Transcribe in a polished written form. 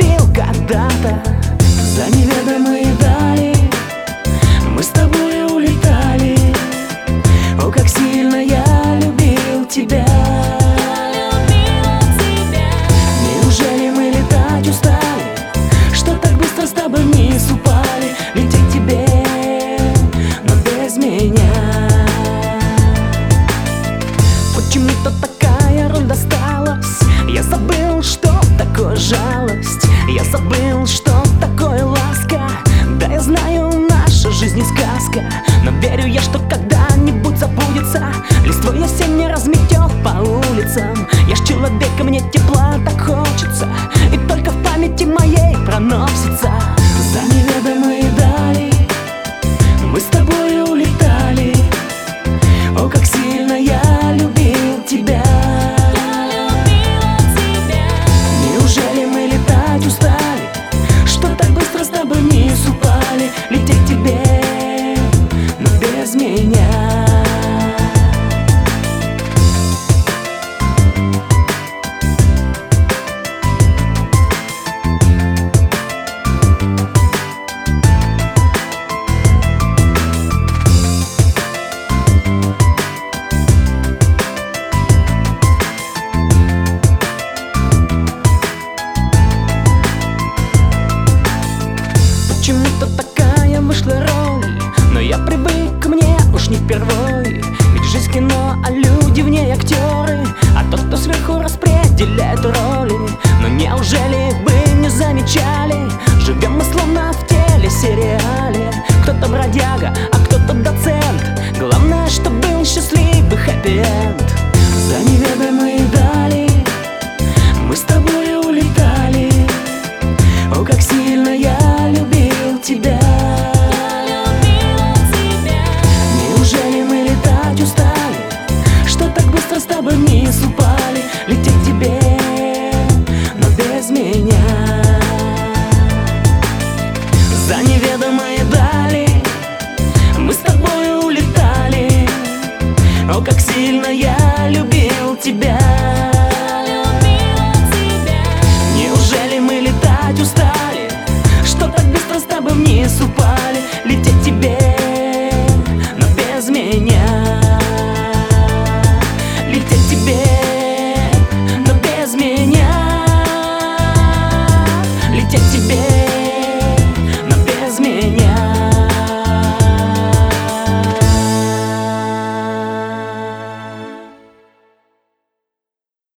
любил когда-то. За неведомые дали мы с тобой улетали. О, как сильно я любил тебя. Неужели мы летать устали, что так быстро с тобой вниз упали? Лететь тебе, но без меня. Почему-то такая роль досталась. Я забыл, что такое жалость. Я забыл, что такое ласка. Да, я знаю, наша жизнь не сказка, но верю я, что когда-нибудь забудется. Листвой осенне разметет по улицам. Я ж человек, и мне тепла так хочется, и только в памяти моей проносится. За неведомые дали мы с тобой улетали. О, как сильно я любил тебя. Неужели мы летать устали, что так быстро с тобой вниз упали? Лететь тебе, но без меня. Почему-то такая вышла роль, но я привык к мне уж не впервой. Ведь жизнь кино, а люди в ней актеры, а тот, кто сверху распределяет роли. Но неужели вы не замечали? Живем мы словно в телесериале. Кто-то бродяга, а кто-то доцент. Главное, чтобы был счастливый хэппи-энд. За неведомые дали мы с тобой улетали. О, как сильно я любил тебя. Неужели мы летать устали, что так быстро с тобой вниз упали? Лететь тебе, но без меня. За неведомые дали мы с тобой улетали. О, как сильно я любил тебя. Неужели мы летать устали, что так быстро с тобой вниз упали? Лететь тебе, но без меня. Лететь тебе, но без меня. Лететь тебе.